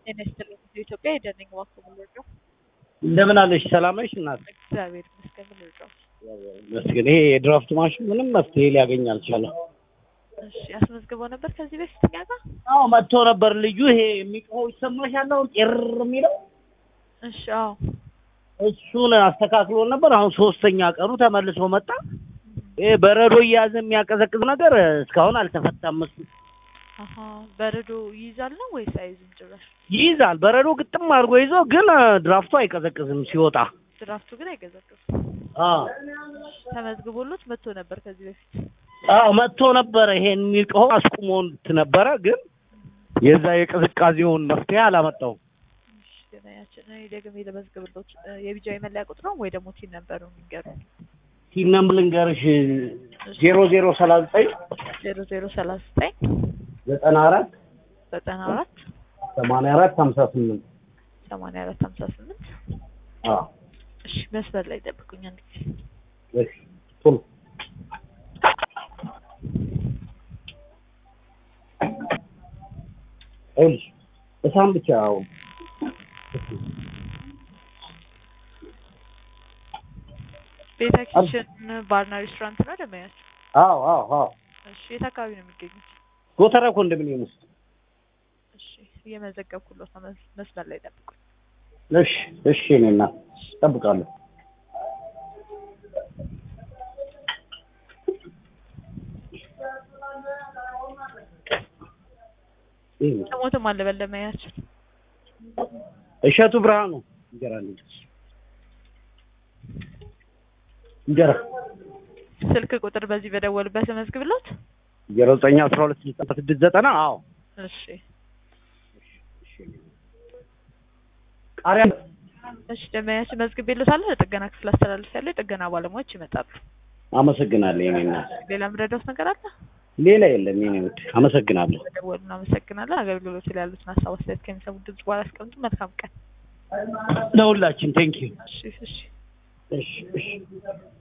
እነስተልኝ ኢትዮጵያ የደነኝ ዋኮ ምንድነው እንደምን አለሽ ሰላም ነሽ እናት እግዚአብሔር ይመስገን ምንድነው መስገን ይሄ የድራፍት ማሽን ምንም መፍትሄ ሊያገኝ አልቻለም እሺ አስመዝግበው ነበር ከዚህ በፊት ጋር አዎ መጥቶ ነበር ልጁ ይሄ የሚቆው ይሰማሻል አሁን ጤር የሚለው እሺ አዎ እሱን አስተካክሎ ነበር አሁን ሶስተኛ ቀኑ ተመልሶ መጣ ይሄ በረዶ ያዘ የሚያቀዘቅዝ ነገር እስካሁን አልተፈታም አሃ በረዶ ይይዛል ነው ወይስ አይዝም ጭራሽ ይይዛል በረዶ ግጥም አድርጎ ይዞ ግን ድራፍቱ አይቀዘቅዝም ሲወጣ ድራፍቱ ግን አይቀዘቅዝም ተመዝግቦሎት መጥቶ ነበር ከዚህ በፊት አዎ መጥቶ ነበር ይሄን የሚቆው አስቁሞት ነበር ግን የዛ የቅዝቃዜውን መፍትሄ አላመጣው እሺ ደናያችን ደግሞ ለመዝግብሎት የቢጃይ መለያ ቁጥር ነው ወይ ደግሞ ቲን ነበር ነው የሚገርም ቲን ነምበር ልንገርሽ 0039 0039 94 94 84 58 84 58 እሺ መስመር ላይ ጠብቁኝ አንዴ እሺ ቶሎ እሺ እሳም ብቻው ቤታችን ባርና ሬስቶራንት ነው ደመያች አዎ እሺ የት አካባቢ ነው የሚገኙት ጎተራ ኮንዶሚኒየም ውስጥ እሺ እየመዘገብኩሎት መስመር ላይ ጠብቁኝ እሺ እኔና ጠብቃለሁ ሞተም አለ በለመያች እሸቱ ብርሃኑ እንጀራ ስልክ ቁጥር በዚህ በደወልበት መዝግብሎት 0912 አዎ እሺ ቃሪያ እሺ ደመያች መዝግቤሎታል ለጥገና ክፍል አስተላልፌያለሁ የጥገና ባለሙያዎች ይመጣሉ አመሰግናለሁ የኔና ሌላ ምረዳውስ ነገር አለ ሌላ የለም የኔ ውድ አመሰግናለሁ ደወልና አመሰግናለሁ አገልግሎት ላይ ያሉትን ሀሳብ አስተያየት ከሚሰሙ ድምጽ በኋላ አስቀምጡ መልካም ቀን ለሁላችን ቴንክ ዩ እሺ እሺ